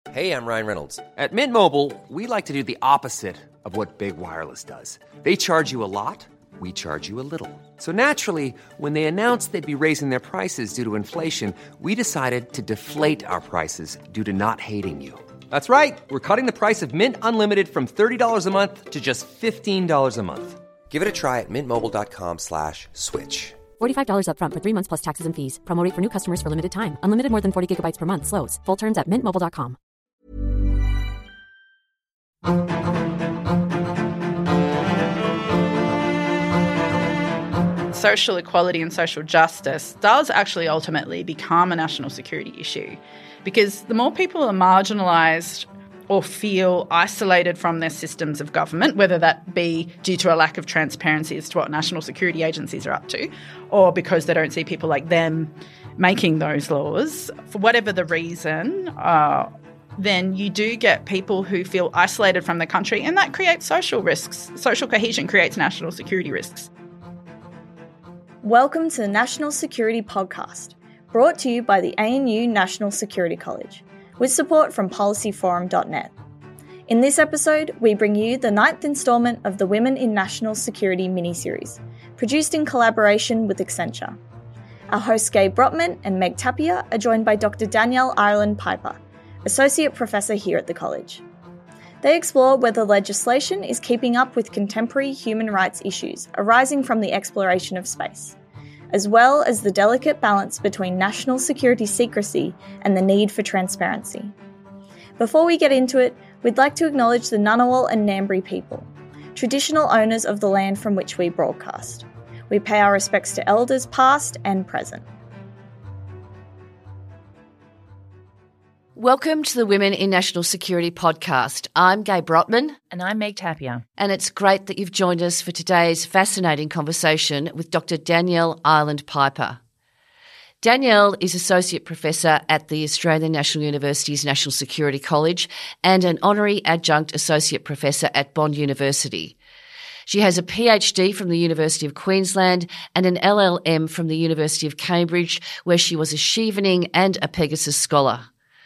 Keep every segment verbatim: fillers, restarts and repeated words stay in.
Hey, I'm Ryan Reynolds. At Mint Mobile, we like to do the opposite of what Big Wireless does. They charge you a lot, we charge you a little. So naturally, when they announced they'd be raising their prices due to inflation, we decided to deflate our prices due to not hating you. That's right. We're cutting the price of Mint Unlimited from thirty dollars a month to just fifteen dollars a month. Give it a try at mintmobile.com slash switch. forty-five dollars up front for three months plus taxes and fees. Promo rate for new customers for limited time. Unlimited more than forty gigabytes per month. Slows full terms at mint mobile dot com. Social equality and social justice does actually ultimately become a national security issue, because the more people are marginalised or feel isolated from their systems of government, whether that be due to a lack of transparency as to what national security agencies are up to, or because they don't see people like them making those laws, for whatever the reason, uh, then you do get people who feel isolated from the country, and that creates social risks. Social cohesion creates national security risks. Welcome to the National Security Podcast, brought to you by the A N U National Security College, with support from policy forum dot net. In this episode, we bring you the ninth instalment of the Women in National Security mini-series, produced in collaboration with Accenture. Our hosts Gabe Brotman and Meg Tapia are joined by Doctor Danielle Ireland Piper, Associate Professor here at the college. They explore whether legislation is keeping up with contemporary human rights issues arising from the exploration of space, as well as the delicate balance between national security secrecy and the need for transparency. Before we get into it, we'd like to acknowledge the Ngunnawal and Ngambri people, traditional owners of the land from which we broadcast. We pay our respects to elders past and present. Welcome to the Women in National Security podcast. I'm Gabe Brotman. And I'm Meg Tapia. And it's great that you've joined us for today's fascinating conversation with Doctor Danielle Ireland Piper. Danielle is Associate Professor at the Australian National University's National Security College and an Honorary Adjunct Associate Professor at Bond University. She has a PhD from the University of Queensland and an L L M from the University of Cambridge, where she was a Chevening and a Pegasus Scholar.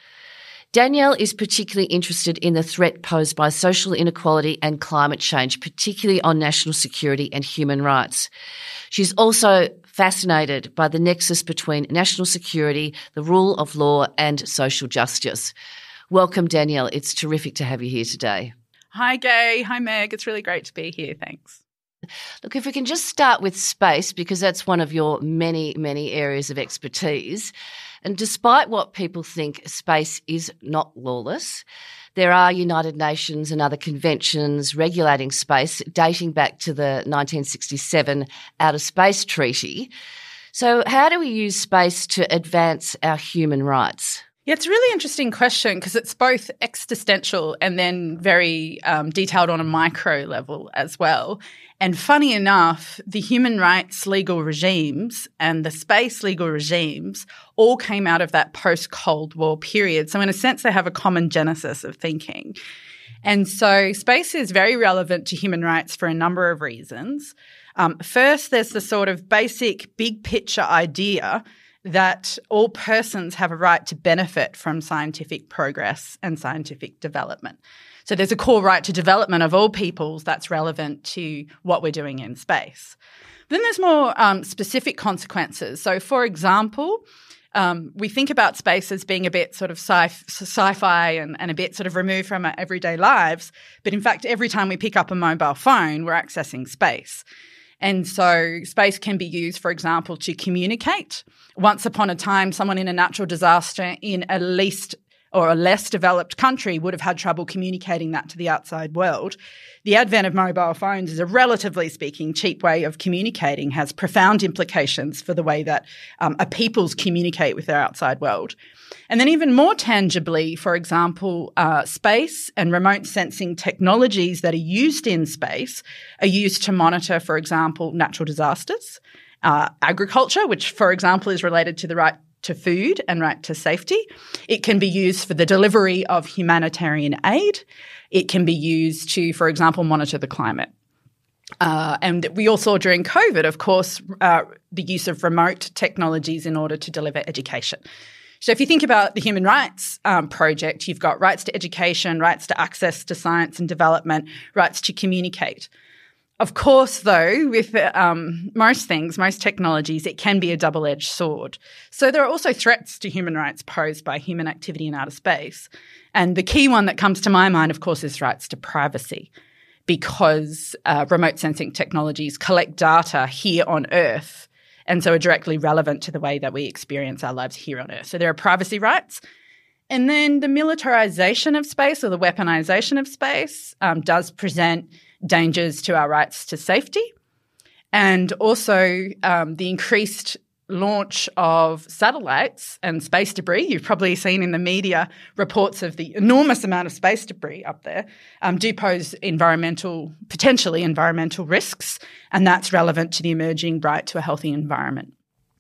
Danielle is particularly interested in the threat posed by social inequality and climate change, particularly on national security and human rights. She's also fascinated by the nexus between national security, the rule of law, and social justice. Welcome, Danielle. It's terrific to have you here today. Hi, Gay. Hi, Meg. It's really great to be here. Thanks. Look, if we can just start with space, because that's one of your many, many areas of expertise. And despite what people think, space is not lawless. There are United Nations and other conventions regulating space dating back to the nineteen sixty-seven Outer Space Treaty. So how do we use space to advance our human rights? Yeah, it's a really interesting question because it's both existential and then very um, detailed on a micro level as well. And funny enough, the human rights legal regimes and the space legal regimes all came out of that post-Cold War period. So in a sense, they have a common genesis of thinking. And so space is very relevant to human rights for a number of reasons. Um, first, there's the sort of basic big picture idea that all persons have a right to benefit from scientific progress and scientific development. So there's a core right to development of all peoples that's relevant to what we're doing in space. Then there's more um, specific consequences. So, for example, um, we think about space as being a bit sort of sci- sci-fi and, and a bit sort of removed from our everyday lives. But in fact, every time we pick up a mobile phone, we're accessing space. And so space can be used, for example, to communicate. Once upon a time, someone in a natural disaster in a least or a less developed country would have had trouble communicating that to the outside world. The advent of mobile phones is a relatively speaking cheap way of communicating, has profound implications for the way that um, a peoples communicate with their outside world. And then even more tangibly, for example, uh, space and remote sensing technologies that are used in space are used to monitor, for example, natural disasters, uh, agriculture, which, for example, is related to the right to food and right to safety. It can be used for the delivery of humanitarian aid. It can be used to, for example, monitor the climate. Uh, and we all saw during COVID, of course, uh, the use of remote technologies in order to deliver education. So if you think about the Human Rights um, Project, you've got rights to education, rights to access to science and development, rights to communicate. Of course, though, with um, most things, most technologies, it can be a double-edged sword. So there are also threats to human rights posed by human activity in outer space. And the key one that comes to my mind, of course, is rights to privacy, because uh, remote sensing technologies collect data here on Earth and so are directly relevant to the way that we experience our lives here on Earth. So there are privacy rights. And then the militarization of space, or the weaponization of space, um, does present dangers to our rights to safety, and also um, the increased launch of satellites and space debris. You've probably seen in the media reports of the enormous amount of space debris up there, um, do pose environmental, potentially environmental risks, and that's relevant to the emerging right to a healthy environment.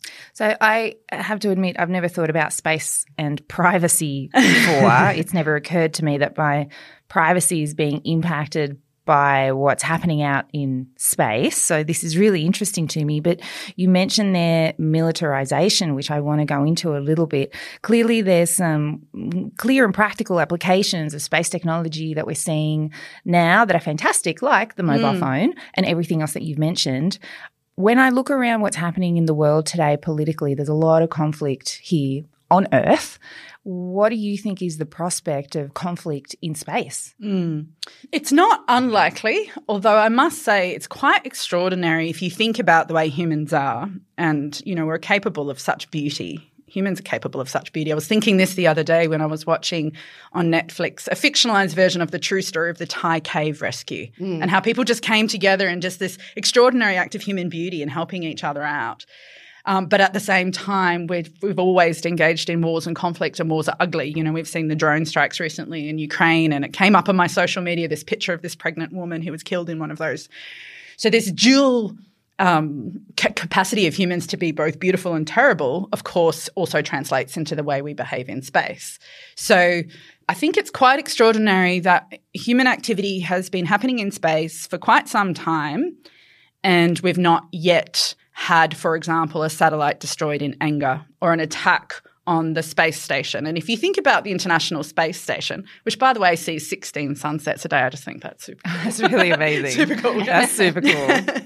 So I have to admit I've never thought about space and privacy before. It's never occurred to me that my privacy is being impacted by what's happening out in space. So this is really interesting to me. But you mentioned there militarization, which I want to go into a little bit. Clearly there's some clear and practical applications of space technology that we're seeing now that are fantastic, like the mobile mm. phone and everything else that you've mentioned. When I look around what's happening in the world today politically, there's a lot of conflict here on Earth. What do you think is the prospect of conflict in space? Mm. It's not unlikely, although I must say it's quite extraordinary if you think about the way humans are, and, you know, we're capable of such beauty. Humans are capable of such beauty. I was thinking this the other day when I was watching on Netflix a fictionalized version of the true story of the Thai cave rescue mm. and how people just came together in just this extraordinary act of human beauty and helping each other out. Um, but at the same time, we've, we've always engaged in wars and conflict, and wars are ugly. You know, we've seen the drone strikes recently in Ukraine, and it came up on my social media, this picture of this pregnant woman who was killed in one of those. So this dual um, ca- capacity of humans to be both beautiful and terrible, of course, also translates into the way we behave in space. So I think it's quite extraordinary that human activity has been happening in space for quite some time, and we've not yet had, for example, a satellite destroyed in anger or an attack on the space station. And if you think about the International Space Station, which, by the way, sees sixteen sunsets a day, I just think that's super cool. That's really amazing. Super cool. That's super cool.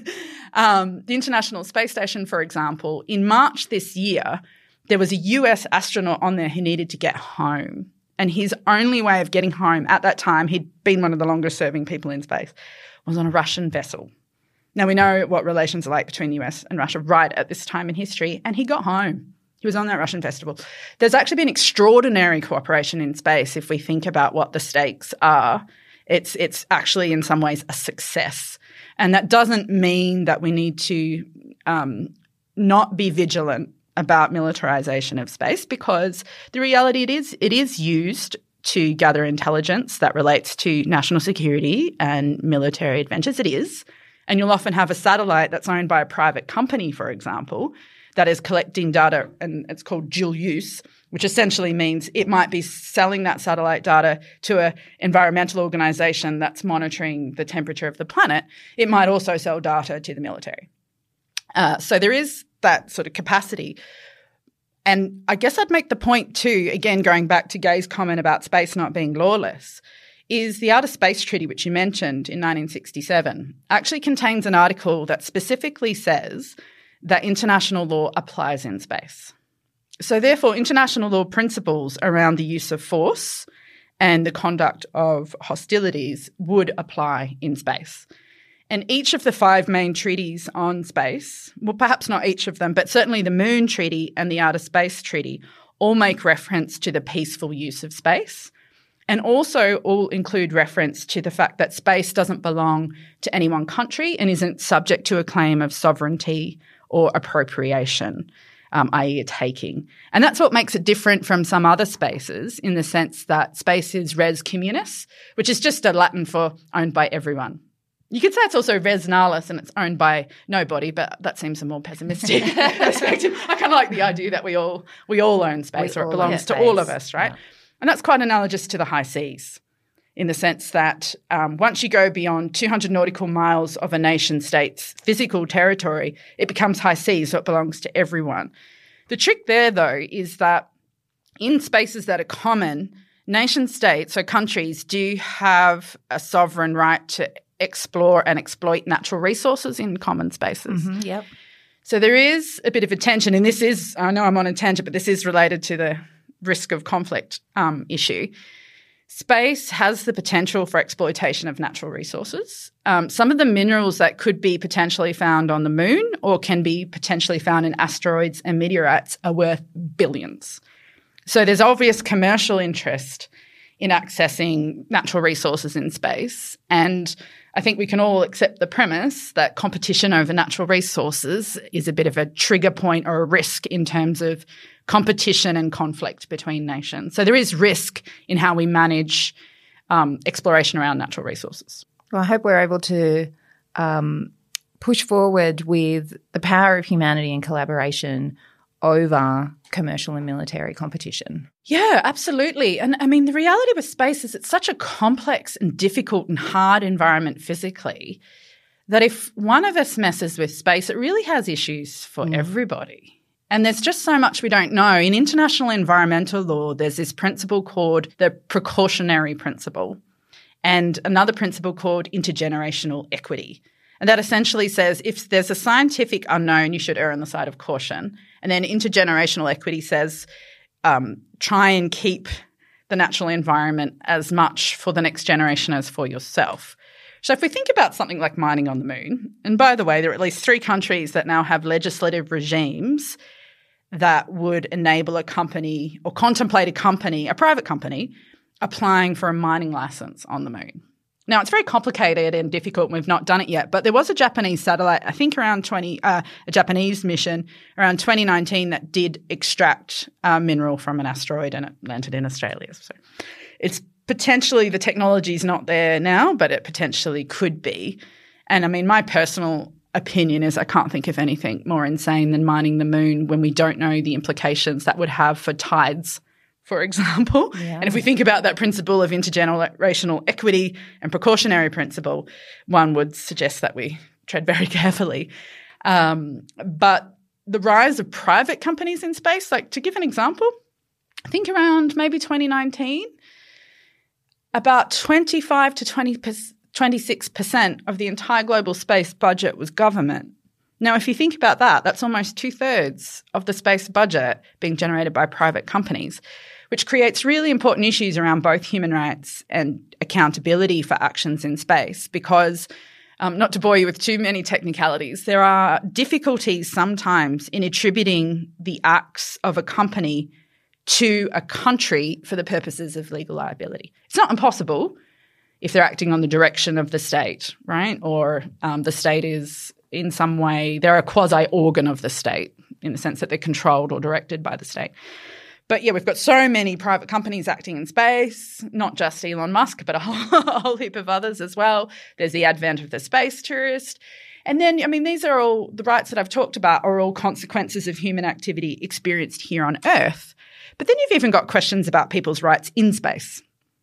um, the International Space Station, for example, in March this year, there was a U S astronaut on there who needed to get home. And his only way of getting home at that time, he'd been one of the longest-serving people in space, was on a Russian vessel. Now, we know what relations are like between the U S and Russia right at this time in history, and he got home. He was on that Russian festival. There's actually been extraordinary cooperation in space if we think about what the stakes are. It's it's actually in some ways a success. And that doesn't mean that we need to um, not be vigilant about militarization of space, because the reality it is it is used to gather intelligence that relates to national security and military adventures. It is. And you'll often have a satellite that's owned by a private company, for example, that is collecting data, and it's called dual use, which essentially means it might be selling that satellite data to an environmental organization that's monitoring the temperature of the planet. It might also sell data to the military. Uh, so there is that sort of capacity. And I guess I'd make the point too, again, going back to Gay's comment about space not being lawless, is the Outer Space Treaty, which you mentioned in nineteen sixty-seven, actually contains an article that specifically says that international law applies in space. So therefore, international law principles around the use of force and the conduct of hostilities would apply in space. And each of the five main treaties on space, well, perhaps not each of them, but certainly the Moon Treaty and the Outer Space Treaty all make reference to the peaceful use of space, and also all include reference to the fact that space doesn't belong to any one country and isn't subject to a claim of sovereignty or appropriation, um, that is a taking. And that's what makes it different from some other spaces, in the sense that space is res communis, which is just a Latin for owned by everyone. You could say it's also res nalis and it's owned by nobody, but that seems a more pessimistic perspective. I kind of like the idea that we all we all own space, we or it belongs to space. all of us, right? Yeah. And that's quite analogous to the high seas, in the sense that um, once you go beyond two hundred nautical miles of a nation-state's physical territory, it becomes high seas, so it belongs to everyone. The trick there, though, is that in spaces that are common, nation states or countries do have a sovereign right to explore and exploit natural resources in common spaces. Mm-hmm, yep. So there is a bit of a tension, and this is, I know I'm on a tangent, but this is related to the risk of conflict um, issue. Space has the potential for exploitation of natural resources. Um, some of the minerals that could be potentially found on the moon or can be potentially found in asteroids and meteorites are worth billions. So there's obvious commercial interest in accessing natural resources in space. And I think we can all accept the premise that competition over natural resources is a bit of a trigger point or a risk in terms of competition and conflict between nations. So there is risk in how we manage um, exploration around natural resources. Well, I hope we're able to um, push forward with the power of humanity and collaboration over commercial and military competition. Yeah, absolutely. And I mean, the reality with space is it's such a complex and difficult and hard environment physically that if one of us messes with space, it really has issues for mm. everybody. And there's just so much we don't know. In international environmental law, there's this principle called the precautionary principle and another principle called intergenerational equity. And that essentially says if there's a scientific unknown, you should err on the side of caution. And then intergenerational equity says um, try and keep the natural environment as much for the next generation as for yourself. So if we think about something like mining on the moon, and by the way, there are at least three countries that now have legislative regimes that would enable a company or contemplate a company, a private company, applying for a mining license on the moon. Now, it's very complicated and difficult, and we've not done it yet, but there was a Japanese satellite, I think around twenty, uh, a Japanese mission around twenty nineteen that did extract uh, mineral from an asteroid and it landed in Australia. So it's potentially, the technology is not there now, but it potentially could be. And I mean, my personal opinion is I can't think of anything more insane than mining the moon when we don't know the implications that would have for tides, for example. Yeah. And if we think about that principle of intergenerational equity and precautionary principle, one would suggest that we tread very carefully. Um, but the rise of private companies in space, like to give an example, I think around maybe twenty nineteen, about twenty-five to twenty percent twenty-six percent of the entire global space budget was government. Now, if you think about that, that's almost two-thirds of the space budget being generated by private companies, which creates really important issues around both human rights and accountability for actions in space because, um, not to bore you with too many technicalities, there are difficulties sometimes in attributing the acts of a company to a country for the purposes of legal liability. It's not impossible if they're acting on the direction of the state, right? Or um, the state is in some way, they're a quasi-organ of the state in the sense that they're controlled or directed by the state. But yeah, we've got so many private companies acting in space, not just Elon Musk, but a whole, a whole heap of others as well. There's the advent of the space tourist. And then, I mean, these are all, the rights that I've talked about are all consequences of human activity experienced here on Earth. But then you've even got questions about people's rights in space.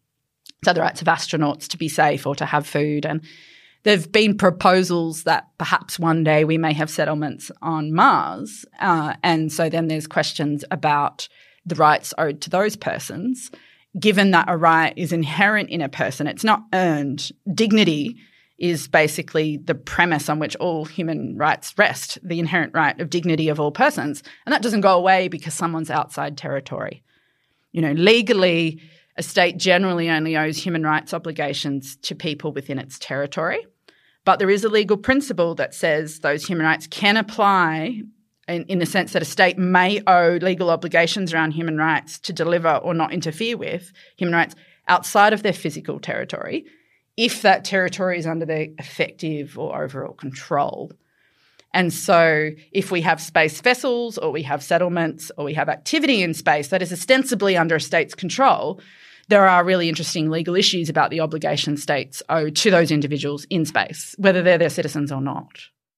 So the rights of astronauts to be safe or to have food. And there have been proposals that perhaps one day we may have settlements on Mars. Uh, and so then there's questions about the rights owed to those persons, given that a right is inherent in a person. It's not earned. Dignity is basically the premise on which all human rights rest, the inherent right of dignity of all persons. And that doesn't go away because someone's outside territory. You know, legally, a state generally only owes human rights obligations to people within its territory. But there is a legal principle that says those human rights can apply in, in the sense that a state may owe legal obligations around human rights to deliver or not interfere with human rights outside of their physical territory if that territory is under their effective or overall control. And so if we have space vessels or we have settlements or we have activity in space that is ostensibly under a state's control, there are really interesting legal issues about the obligation states owe to those individuals in space, whether they're their citizens or not.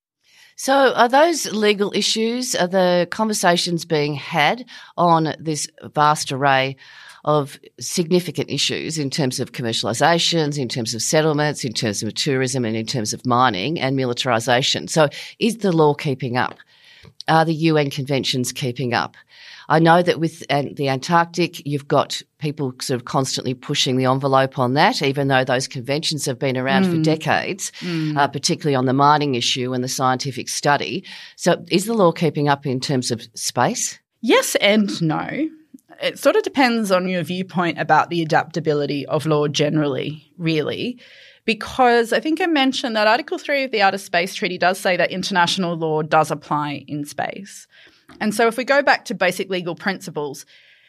So are those legal issues, are the conversations being had on this vast array of significant issues in terms of commercialisations, in terms of settlements, in terms of tourism and in terms of mining and militarisation? So is the law keeping up? Are the U N conventions keeping up? I know that with uh, the Antarctic, you've got people sort of constantly pushing the envelope on that, even though those conventions have been around mm. for decades, mm. uh, particularly on the mining issue and the scientific study. So is the law keeping up in terms of space? Yes and no. It sort of depends on your viewpoint about the adaptability of law generally, really, because I think I mentioned that Article three of the Outer Space Treaty does say that international law does apply in space. And so if we go back to basic legal principles,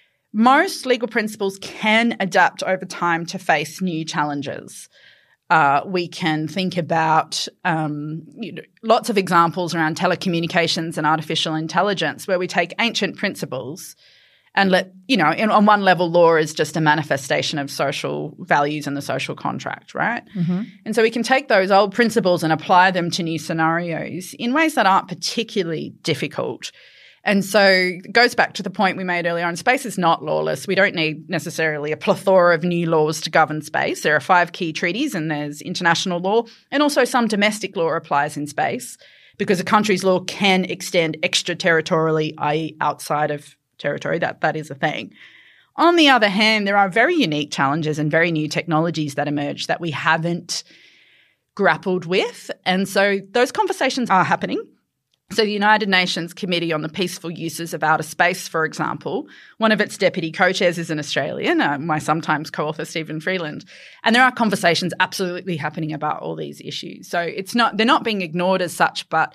most legal principles can adapt over time to face new challenges. Uh, we can think about um, you know, lots of examples around telecommunications and artificial intelligence where we take ancient principles and let, you know, in, on one level, law is just a manifestation of social values and the social contract, right? Mm-hmm. And so we can take those old principles and apply them to new scenarios in ways that aren't particularly difficult. And so it goes back to the point we made earlier on. Space is not lawless. We don't need necessarily a plethora of new laws to govern space. There are five key treaties and there's international law, and also some domestic law applies in space because a country's law can extend extraterritorially, that is outside of territory. That that is a thing. On the other hand, there are very unique challenges and very new technologies that emerge that we haven't grappled with. And so those conversations are happening. So the United Nations Committee on the Peaceful Uses of Outer Space, for example, one of its deputy co-chairs is an Australian, uh, my sometimes co-author Stephen Freeland, and there are conversations absolutely happening about all these issues. So it's not they're not being ignored as such, but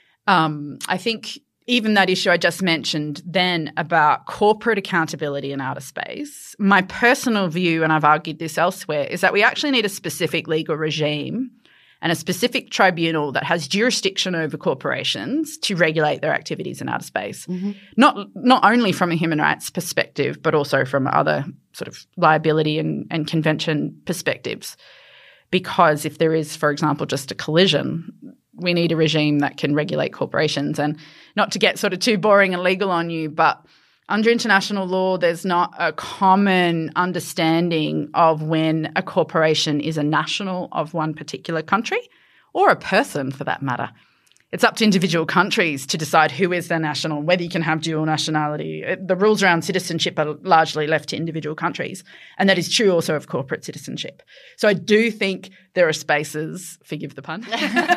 um, I think even that issue I just mentioned then about corporate accountability in outer space, my personal view, and I've argued this elsewhere, is that we actually need a specific legal regime and a specific tribunal that has jurisdiction over corporations to regulate their activities in outer space, mm-hmm. not not only from a human rights perspective, but also from other sort of liability and, and convention perspectives. Because if there is, for example, just a collision, we need a regime that can regulate corporations. And not to get sort of too boring and legal on you, but under international law, there's not a common understanding of when a corporation is a national of one particular country or a person for that matter. It's up to individual countries to decide who is their national, whether you can have dual nationality. The rules around citizenship are largely left to individual countries, and that is true also of corporate citizenship. So I do think there are spaces, forgive the pun,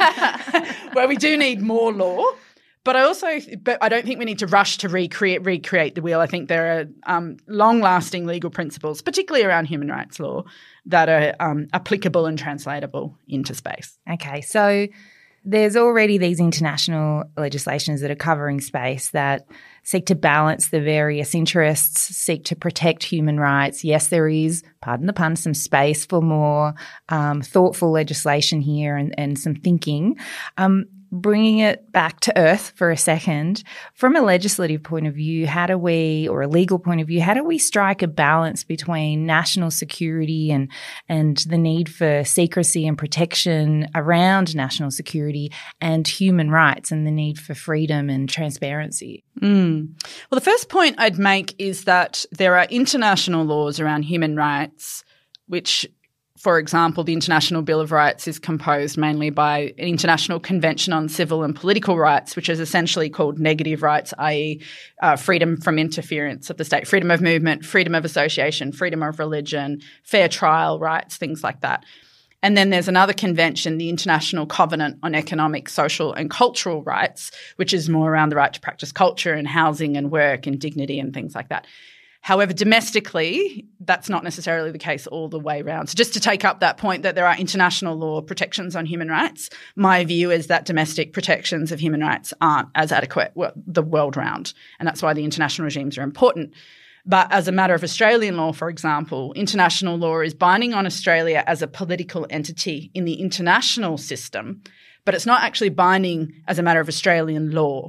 where we do need more law. But I also, but I don't think we need to rush to recreate recreate the wheel. I think there are um, long-lasting legal principles, particularly around human rights law, that are um, applicable and translatable into space. Okay, so there's already these international legislations that are covering space that seek to balance the various interests, seek to protect human rights. Yes, there is, pardon the pun, some space for more um, thoughtful legislation here and, and some thinking. Um, Bringing it back to earth for a second, from a legislative point of view, how do we, or a legal point of view, how do we strike a balance between national security and and the need for secrecy and protection around national security and human rights and the need for freedom and transparency? Mm. Well, the first point I'd make is that there are international laws around human rights which, for example, the International Bill of Rights is composed mainly by an International Convention on Civil and Political Rights, which is essentially called negative rights, that is uh, freedom from interference of the state, freedom of movement, freedom of association, freedom of religion, fair trial rights, things like that. And then there's another convention, the International Covenant on Economic, Social and Cultural Rights, which is more around the right to practice culture and housing and work and dignity and things like that. However, domestically, that's not necessarily the case all the way around. So just to take up that point that there are international law protections on human rights, my view is that domestic protections of human rights aren't as adequate the world round, and that's why the international regimes are important. But as a matter of Australian law, for example, international law is binding on Australia as a political entity in the international system, but it's not actually binding as a matter of Australian law.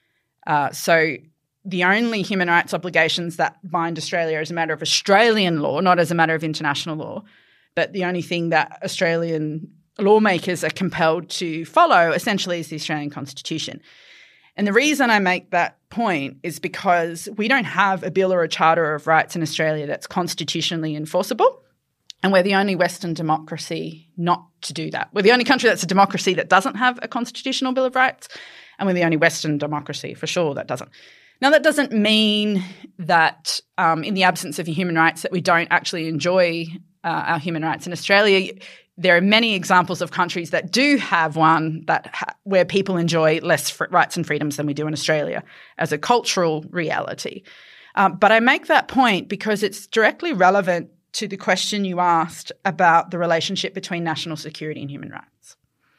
Uh, so the only human rights obligations that bind Australia as a matter of Australian law, not as a matter of international law, but the only thing that Australian lawmakers are compelled to follow essentially is the Australian Constitution. And the reason I make that point is because we don't have a bill or a charter of rights in Australia that's constitutionally enforceable, and we're the only Western democracy not to do that. We're the only country that's a democracy that doesn't have a constitutional bill of rights, and we're the only Western democracy for sure that doesn't. Now, that doesn't mean that um, in the absence of human rights that we don't actually enjoy uh, our human rights in Australia. There are many examples of countries that do have one that ha- where people enjoy less fr- rights and freedoms than we do in Australia as a cultural reality. Um, but I make that point because it's directly relevant to the question you asked about the relationship between national security and human rights.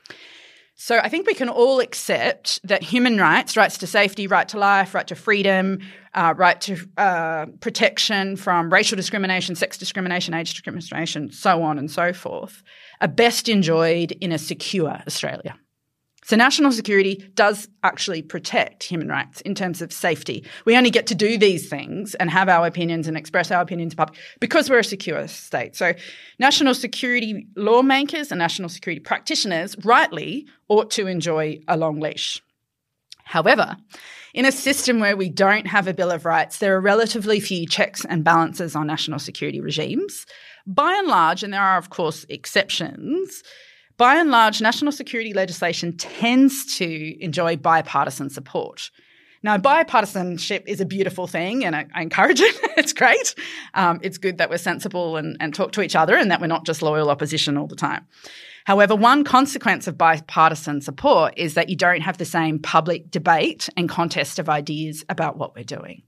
So I think we can all accept that human rights, rights to safety, right to life, right to freedom, uh, right to uh, protection from racial discrimination, sex discrimination, age discrimination, so on and so forth, are best enjoyed in a secure Australia. So national security does actually protect human rights in terms of safety. We only get to do these things and have our opinions and express our opinions in public because we're a secure state. So national security lawmakers and national security practitioners rightly ought to enjoy a long leash. However, in a system where we don't have a Bill of Rights, there are relatively few checks and balances on national security regimes. By and large, and there are, of course, exceptions, by and large, national security legislation tends to enjoy bipartisan support. Now, bipartisanship is a beautiful thing and I, I encourage it. It's great. Um, it's good that we're sensible and, and talk to each other and that we're not just loyal opposition all the time. However, one consequence of bipartisan support is that you don't have the same public debate and contest of ideas about what we're doing.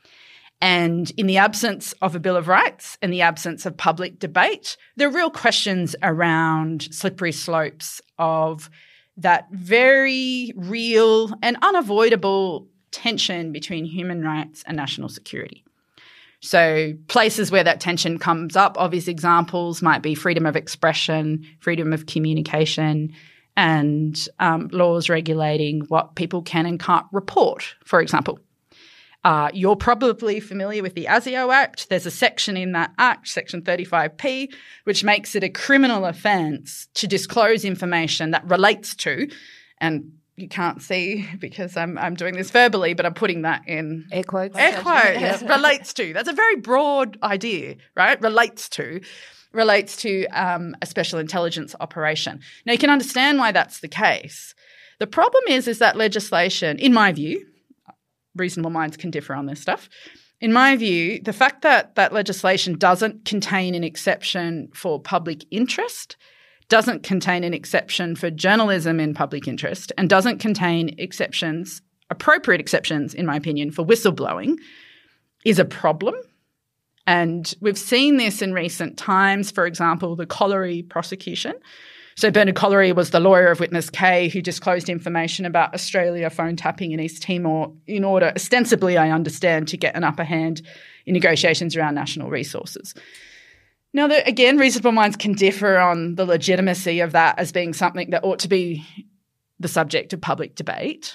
And in the absence of a Bill of Rights and the absence of public debate, there are real questions around slippery slopes of that very real and unavoidable tension between human rights and national security. So places where that tension comes up, obvious examples might be freedom of expression, freedom of communication, and um, laws regulating what people can and can't report, for example. Uh, you're probably familiar with the ASIO Act. There's a section in that Act, Section thirty-five P, which makes it a criminal offence to disclose information that relates to, and you can't see because I'm I'm doing this verbally, but I'm putting that in air quotes. Air quotes. Yes. Relates to. That's a very broad idea, right? Relates to. Relates to um, a special intelligence operation. Now, you can understand why that's the case. The problem is, is that legislation, in my view, reasonable minds can differ on this stuff. In my view, the fact that that legislation doesn't contain an exception for public interest, doesn't contain an exception for journalism in public interest, and doesn't contain exceptions, appropriate exceptions, in my opinion, for whistleblowing, is a problem. And we've seen this in recent times, for example, the Colliery prosecution. So Bernard Colliery was the lawyer of witness K who disclosed information about Australia phone tapping in East Timor in order, ostensibly, I understand, to get an upper hand in negotiations around national resources. Now, the, again, reasonable minds can differ on the legitimacy of that as being something that ought to be the subject of public debate.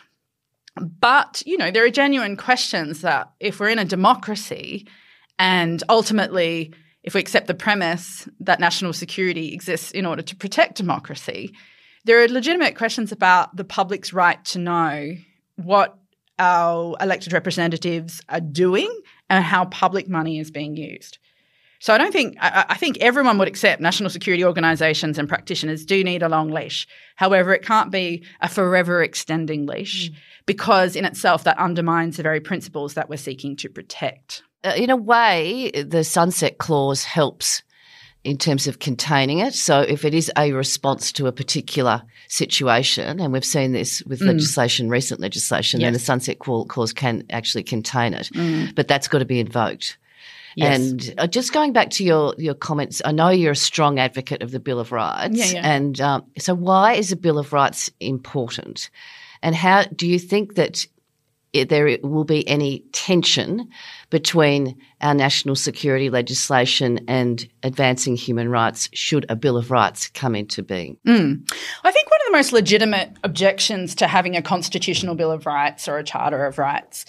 But, you know, there are genuine questions that if we're in a democracy and ultimately if we accept the premise that national security exists in order to protect democracy, there are legitimate questions about the public's right to know what our elected representatives are doing and how public money is being used. So I don't think – I think everyone would accept national security organisations and practitioners do need a long leash. However, it can't be a forever extending leash mm. because in itself that undermines the very principles that we're seeking to protect. Uh, in a way, the sunset clause helps in terms of containing it. So if it is a response to a particular situation, and we've seen this with mm. legislation, recent legislation, yes. then the sunset clause can actually contain it. Mm. But that's got to be invoked. Yes. And uh, just going back to your, your comments, I know you're a strong advocate of the Bill of Rights. Yeah, yeah. And um, so why is the Bill of Rights important? And how do you think that it, there will be any tension between our national security legislation and advancing human rights should a Bill of Rights come into being? Mm. I think one of the most legitimate objections to having a constitutional Bill of Rights or a Charter of Rights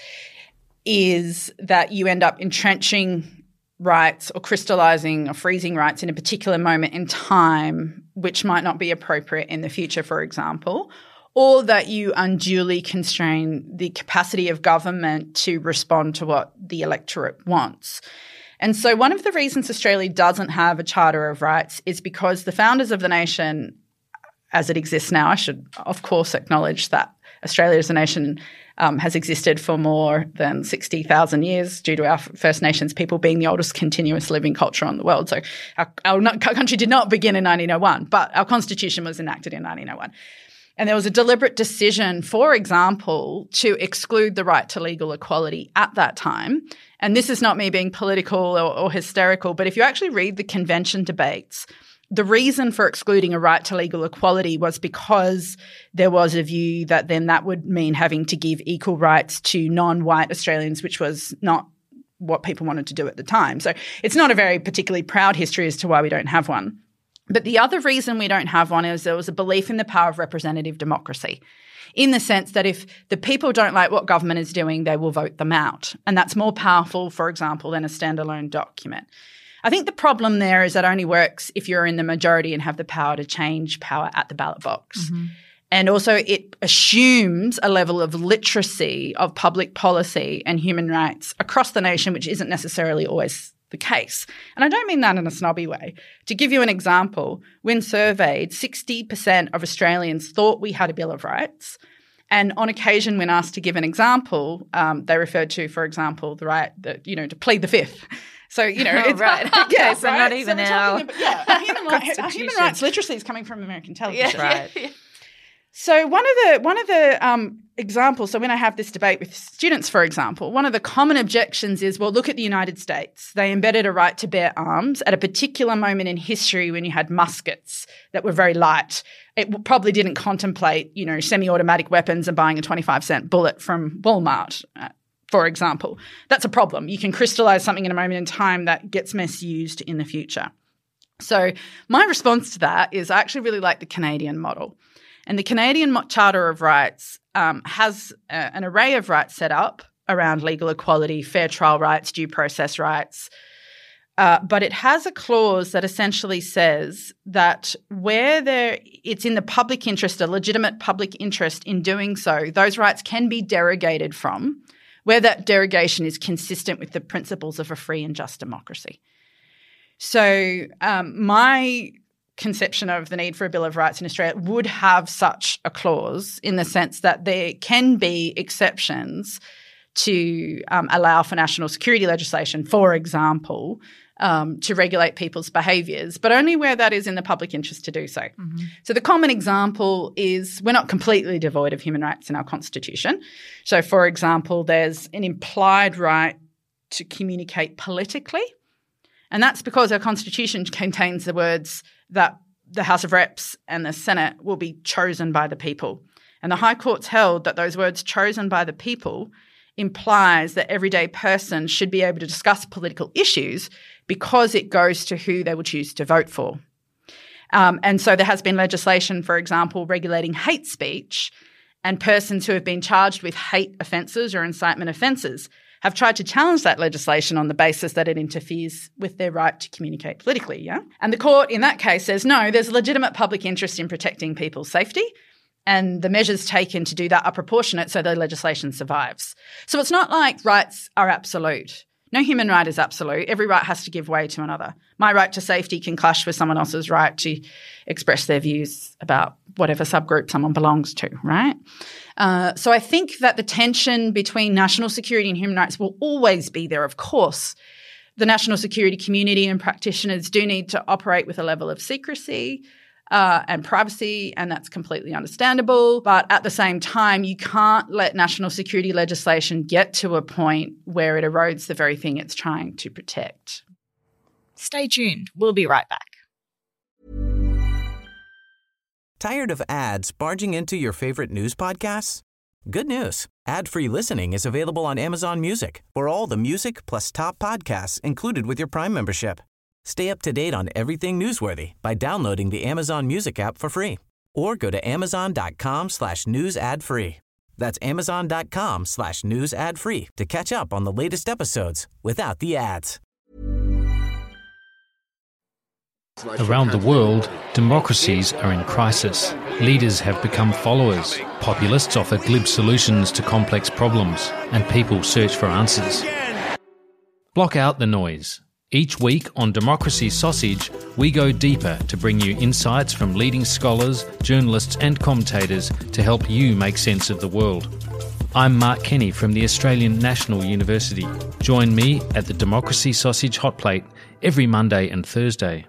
is that you end up entrenching rights or crystallising or freezing rights in a particular moment in time which might not be appropriate in the future, for example, or that you unduly constrain the capacity of government to respond to what the electorate wants. And so one of the reasons Australia doesn't have a Charter of Rights is because the founders of the nation, as it exists now, I should of course acknowledge that Australia as a nation um, has existed for more than sixty thousand years due to our First Nations people being the oldest continuous living culture on the world. So our, our country did not begin in nineteen oh one, but our constitution was enacted in nineteen oh one. And there was a deliberate decision, for example, to exclude the right to legal equality at that time. And this is not me being political or, or hysterical, but if you actually read the convention debates, the reason for excluding a right to legal equality was because there was a view that then that would mean having to give equal rights to non-white Australians, which was not what people wanted to do at the time. So it's not a very particularly proud history as to why we don't have one. But the other reason we don't have one is there was a belief in the power of representative democracy, in the sense that if the people don't like what government is doing, they will vote them out. And that's more powerful, for example, than a standalone document. I think the problem there is that only works if you're in the majority and have the power to change power at the ballot box. Mm-hmm. And also it assumes a level of literacy of public policy and human rights across the nation, which isn't necessarily always the case. And I don't mean that in a snobby way. To give you an example, when surveyed, sixty percent of Australians thought we had a Bill of Rights. And on occasion, when asked to give an example, um, they referred to, for example, the right, the, you know, to plead the fifth. So, you know, oh, it's right. Okay, yeah, so right? not even so our, about, yeah, our, human, right, our human rights literacy is coming from American television. Yeah, right. Yeah. So one of the one of the um, examples, so when I have this debate with students, for example, one of the common objections is, well, look at the United States. They embedded a right to bear arms at a particular moment in history when you had muskets that were very light. It probably didn't contemplate, you know, semi-automatic weapons and buying a twenty-five cent bullet from Walmart, uh, for example. That's a problem. You can crystallize something in a moment in time that gets misused in the future. So my response to that is I actually really like the Canadian model. And the Canadian Charter of Rights um, has a, an array of rights set up around legal equality, fair trial rights, due process rights. Uh, but it has a clause that essentially says that where there it's in the public interest, a legitimate public interest in doing so, those rights can be derogated from where that derogation is consistent with the principles of a free and just democracy. So um, my conception of the need for a Bill of Rights in Australia would have such a clause in the sense that there can be exceptions to um, allow for national security legislation, for example, um, to regulate people's behaviours, but only where that is in the public interest to do so. Mm-hmm. So the common example is we're not completely devoid of human rights in our Constitution. So, for example, there's an implied right to communicate politically, and that's because our Constitution contains the words that the House of Reps and the Senate will be chosen by the people. And the High Court's held that those words chosen by the people implies that everyday person should be able to discuss political issues because it goes to who they will choose to vote for. Um, and so there has been legislation, for example, regulating hate speech, and persons who have been charged with hate offences or incitement offences have tried to challenge that legislation on the basis that it interferes with their right to communicate politically, yeah? And the court in that case says, no, there's a legitimate public interest in protecting people's safety, and the measures taken to do that are proportionate so the legislation survives. So it's not like rights are absolute. No human right is absolute. Every right has to give way to another. My right to safety can clash with someone else's right to express their views about whatever subgroup someone belongs to, right? Uh, so I think that the tension between national security and human rights will always be there, of course. The national security community and practitioners do need to operate with a level of secrecy uh, and privacy, and that's completely understandable. But at the same time, you can't let national security legislation get to a point where it erodes the very thing it's trying to protect. Stay tuned. We'll be right back. Tired of ads barging into your favorite news podcasts? Good news. Ad-free listening is available on Amazon Music for all the music plus top podcasts included with your Prime membership. Stay up to date on everything newsworthy by downloading the Amazon Music app for free or go to amazon.com slash news ad free. That's amazon.com slash news ad free to catch up on the latest episodes without the ads. Around the world, democracies are in crisis. Leaders have become followers. Populists offer glib solutions to complex problems, and people search for answers. Block out the noise. Each week on Democracy Sausage, we go deeper to bring you insights from leading scholars, journalists and commentators to help you make sense of the world. I'm Mark Kenny from the Australian National University. Join me at the Democracy Sausage Hot Plate every Monday and Thursday.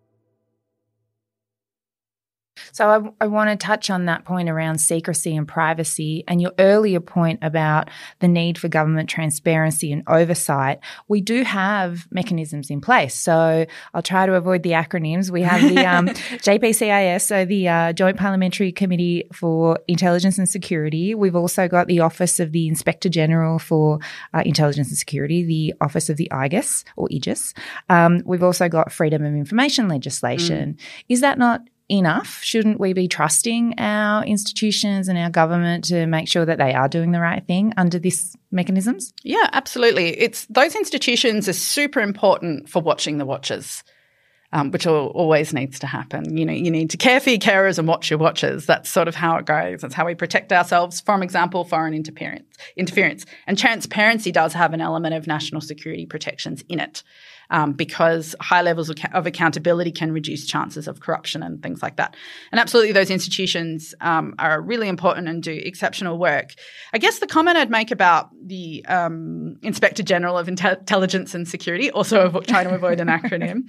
So I, I want to touch on that point around secrecy and privacy and your earlier point about the need for government transparency and oversight. We do have mechanisms in place. So I'll try to avoid the acronyms. We have the um, J P C I S, so the uh, Joint Parliamentary Committee for Intelligence and Security. We've also got the Office of the Inspector General for uh, Intelligence and Security, the Office of the I G I S or I G I S. Um, we've also got freedom of information legislation. Mm. Is that not enough? Shouldn't we be trusting our institutions and our government to make sure that they are doing the right thing under these mechanisms? Yeah, absolutely. It's those institutions are super important for watching the watchers, um, which always needs to happen. You know, you need to care for your carers and watch your watchers. That's sort of how it goes. That's how we protect ourselves from, example, foreign interference. Interference and transparency does have an element of national security protections in it. Um, because high levels of, of accountability can reduce chances of corruption and things like that. And absolutely those institutions um, are really important and do exceptional work. I guess the comment I'd make about the um, Inspector General of Inte- Intelligence and Security, also avo- trying to avoid an acronym,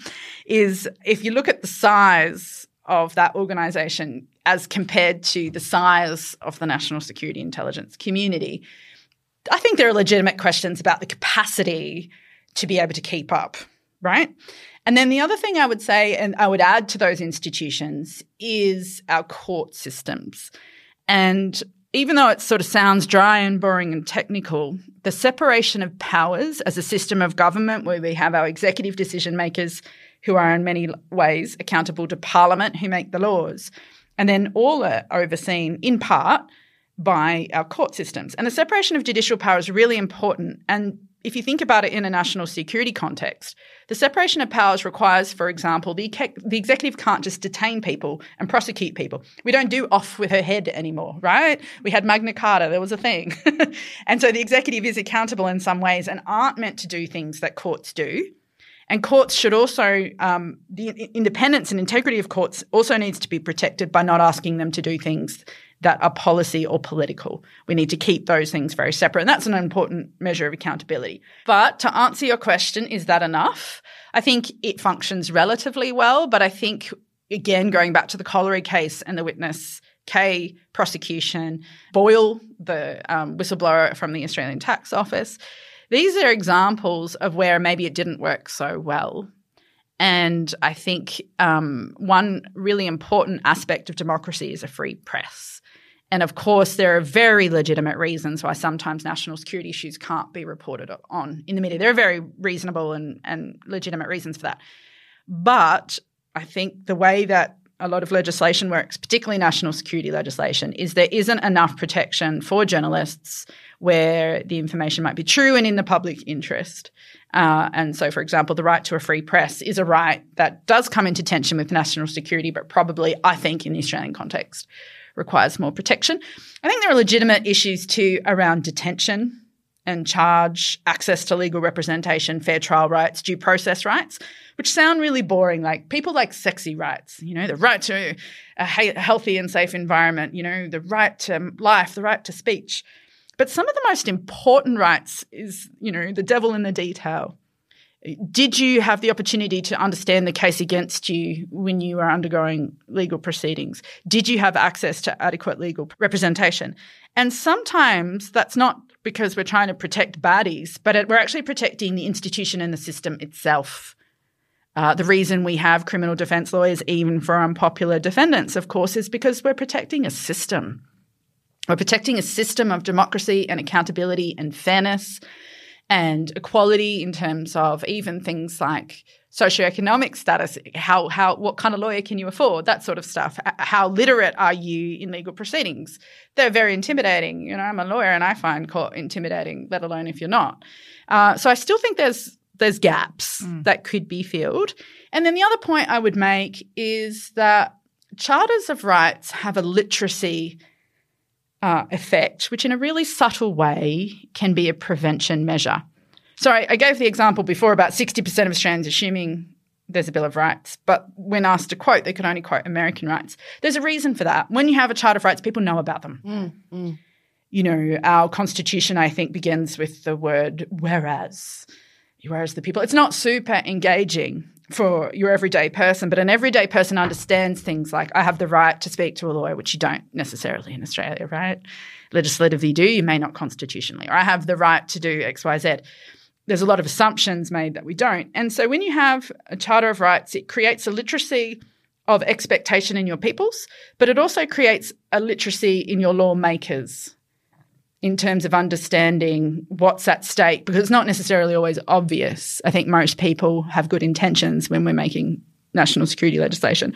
is if you look at the size of that organisation as compared to the size of the national security intelligence community, I think there are legitimate questions about the capacity to be able to keep up, right? And then the other thing I would say, and I would add to those institutions, is our court systems. And even though it sort of sounds dry and boring and technical, the separation of powers as a system of government where we have our executive decision makers who are in many ways accountable to Parliament who make the laws, and then all are overseen in part by our court systems. And the separation of judicial power is really important. And if you think about it in a national security context, the separation of powers requires, for example, the, the executive can't just detain people and prosecute people. We don't do off with her head anymore, right? We had Magna Carta, there was a thing. And so the executive is accountable in some ways and aren't meant to do things that courts do. And courts should also, um, the independence and integrity of courts also needs to be protected by not asking them to do things that are policy or political. We need to keep those things very separate. And that's an important measure of accountability. But to answer your question, is that enough? I think it functions relatively well. But I think, again, going back to the Colliery case and the witness K prosecution, Boyle, the um, whistleblower from the Australian Tax Office, these are examples of where maybe it didn't work so well. And I think um, one really important aspect of democracy is a free press. And of course, there are very legitimate reasons why sometimes national security issues can't be reported on in the media. There are very reasonable and, and legitimate reasons for that. But I think the way that a lot of legislation works, particularly national security legislation, is there isn't enough protection for journalists where the information might be true and in the public interest. Uh, and so, for example, the right to a free press is a right that does come into tension with national security, but probably, I think, in the Australian context, requires more protection. I think there are legitimate issues too around detention and charge, access to legal representation, fair trial rights, due process rights, which sound really boring. Like people like sexy rights, you know, the right to a healthy and safe environment, you know, the right to life, the right to speech. But some of the most important rights is, you know, the devil in the detail. Did you have the opportunity to understand the case against you when you were undergoing legal proceedings? Did you have access to adequate legal representation? And sometimes that's not because we're trying to protect baddies, but it, we're actually protecting the institution and the system itself. Uh, the reason we have criminal defence lawyers, even for unpopular defendants, of course, is because we're protecting a system. We're protecting a system of democracy and accountability and fairness and equality in terms of even things like socioeconomic status, how how what kind of lawyer can you afford, that sort of stuff. How literate are you in legal proceedings? They're very intimidating. You know, I'm a lawyer and I find court intimidating, let alone if you're not. Uh, so I still think there's there's gaps mm. that could be filled. And then the other point I would make is that charters of rights have a literacy Uh, effect, which in a really subtle way can be a prevention measure. Sorry, I gave the example before about sixty percent of Australians assuming there's a Bill of Rights, but when asked to quote, they could only quote American rights. There's a reason for that. When you have a Charter of Rights, people know about them. Mm, mm. You know, our Constitution, I think, begins with the word whereas. Whereas the people, it's not super engaging for your everyday person, but an everyday person understands things like I have the right to speak to a lawyer, which you don't necessarily in Australia, right? Legislatively you do, you may not constitutionally. Or I have the right to do X, Y, Z. There's a lot of assumptions made that we don't. And so when you have a Charter of Rights, it creates a literacy of expectation in your peoples, but it also creates a literacy in your lawmakers in terms of understanding what's at stake, because it's not necessarily always obvious. I think most people have good intentions when we're making national security legislation.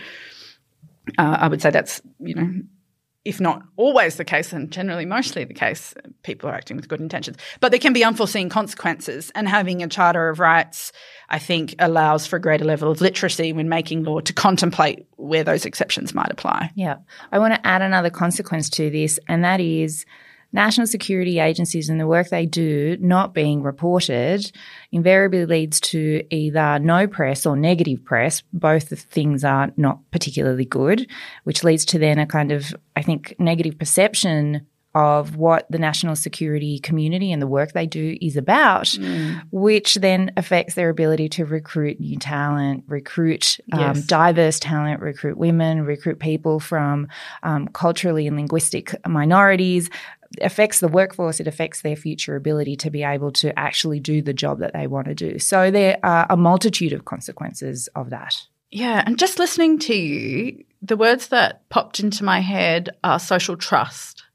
Uh, I would say that's, you know, if not always the case, and generally mostly the case, people are acting with good intentions. But there can be unforeseen consequences, and having a Charter of Rights, I think, allows for a greater level of literacy when making law to contemplate where those exceptions might apply. Yeah. I want to add another consequence to this, and that is national security agencies and the work they do not being reported invariably leads to either no press or negative press. Both the things are not particularly good, which leads to then a kind of, I think, negative perception of what the national security community and the work they do is about, mm. which then affects their ability to recruit new talent, recruit um, yes. diverse talent, recruit women, recruit people from um, culturally and linguistic minorities. It affects the workforce, it affects their future ability to be able to actually do the job that they want to do. So there are a multitude of consequences of that. Yeah, and just listening to you, the words that popped into my head are social trust.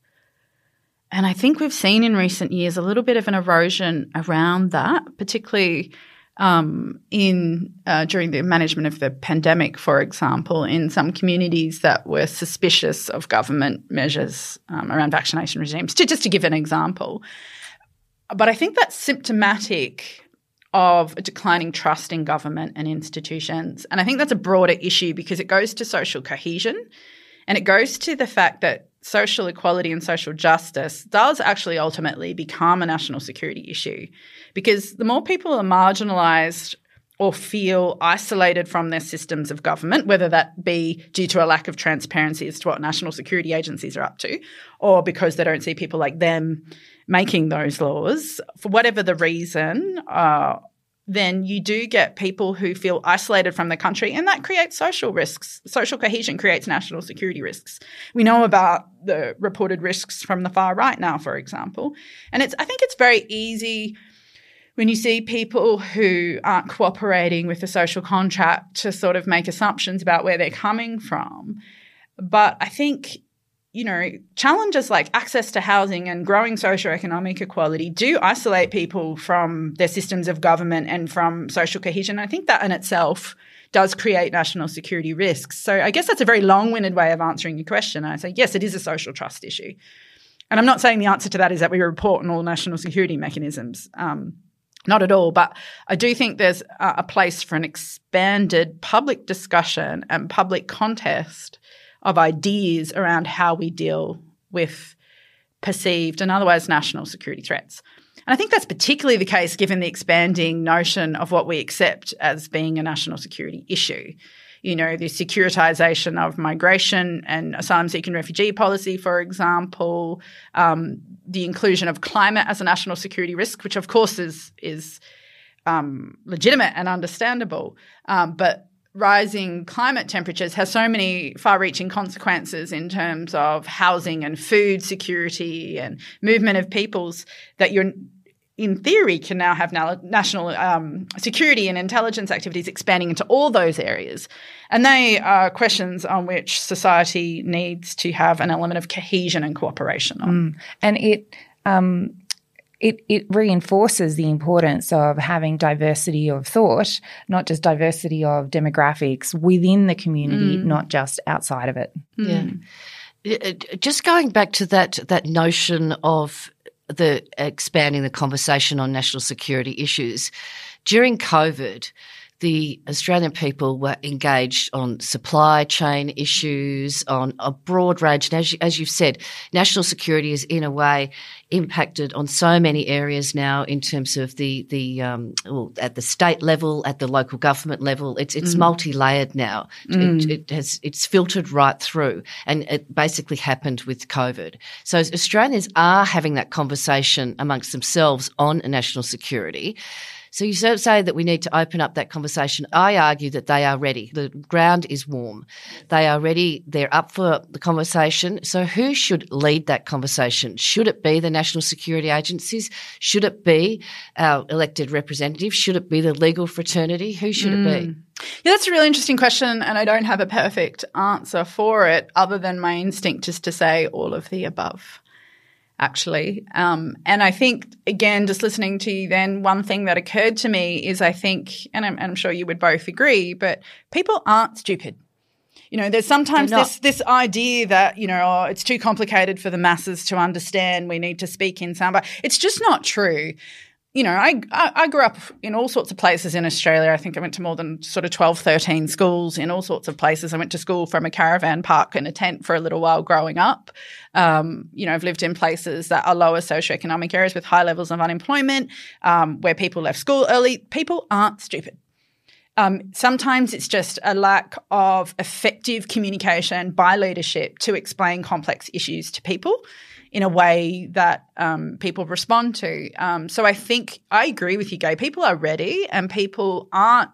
And I think we've seen in recent years a little bit of an erosion around that, particularly um, in uh, during the management of the pandemic, for example, in some communities that were suspicious of government measures um, around vaccination regimes, to, just to give an example. But I think that's symptomatic of a declining trust in government and institutions. And I think that's a broader issue because it goes to social cohesion and it goes to the fact that social equality and social justice does actually ultimately become a national security issue, because the more people are marginalised or feel isolated from their systems of government, whether that be due to a lack of transparency as to what national security agencies are up to, or because they don't see people like them making those laws, for whatever the reason, uh, then you do get people who feel isolated from the country, and that creates social risks. Social cohesion creates national security risks. We know about the reported risks from the far right now, for example. And it's I think it's very easy when you see people who aren't cooperating with the social contract to sort of make assumptions about where they're coming from. But I think, you know, challenges like access to housing and growing socioeconomic equality do isolate people from their systems of government and from social cohesion. I think that in itself does create national security risks. So I guess that's a very long-winded way of answering your question. I say, yes, it is a social trust issue. And I'm not saying the answer to that is that we report on all national security mechanisms. Um, not at all. But I do think there's a, a place for an expanded public discussion and public contest of ideas around how we deal with perceived and otherwise national security threats. And I think that's particularly the case given the expanding notion of what we accept as being a national security issue. You know, the securitization of migration and asylum-seeking refugee policy, for example, um, the inclusion of climate as a national security risk, which of course is, is um, legitimate and understandable, um, but rising climate temperatures has so many far-reaching consequences in terms of housing and food security and movement of peoples that you're, in theory, can now have na- national um, security and intelligence activities expanding into all those areas. And they are questions on which society needs to have an element of cohesion and cooperation on. Mm. And it um It, it reinforces the importance of having diversity of thought, not just diversity of demographics within the community, mm. not just outside of it. Mm. Yeah. Just going back to that that notion of the expanding the conversation on national security issues, during COVID, the Australian people were engaged on supply chain issues, on a broad range. And as, you, as you've said, national security is in a way impacted on so many areas now in terms of the the um, well, at the state level, at the local government level. It's it's mm. multi-layered now. Mm. It, it has it's filtered right through, and it basically happened with COVID. So Australians are having that conversation amongst themselves on national security. So you sort of say that we need to open up that conversation. I argue that they are ready. The ground is warm. They are ready. They're up for the conversation. So who should lead that conversation? Should it be the national security agencies? Should it be our elected representatives? Should it be the legal fraternity? Who should mm. it be? Yeah, that's a really interesting question, and I don't have a perfect answer for it other than my instinct is to say all of the above. Actually. Um, and I think, again, just listening to you then, one thing that occurred to me is I think, and I'm, and I'm sure you would both agree, but people aren't stupid. You know, there's sometimes this this idea that, you know, oh, it's too complicated for the masses to understand, we need to speak in soundbite. It's just not true. You know, I, I I grew up in all sorts of places in Australia. I think I went to more than sort of twelve, thirteen schools in all sorts of places. I went to school from a caravan park in a tent for a little while growing up. Um, you know, I've lived in places that are lower socioeconomic areas with high levels of unemployment, um, where people left school early. People aren't stupid. Um, sometimes it's just a lack of effective communication by leadership to explain complex issues to people in a way that um, people respond to. Um, so I think I agree with you, Gay. People are ready and people aren't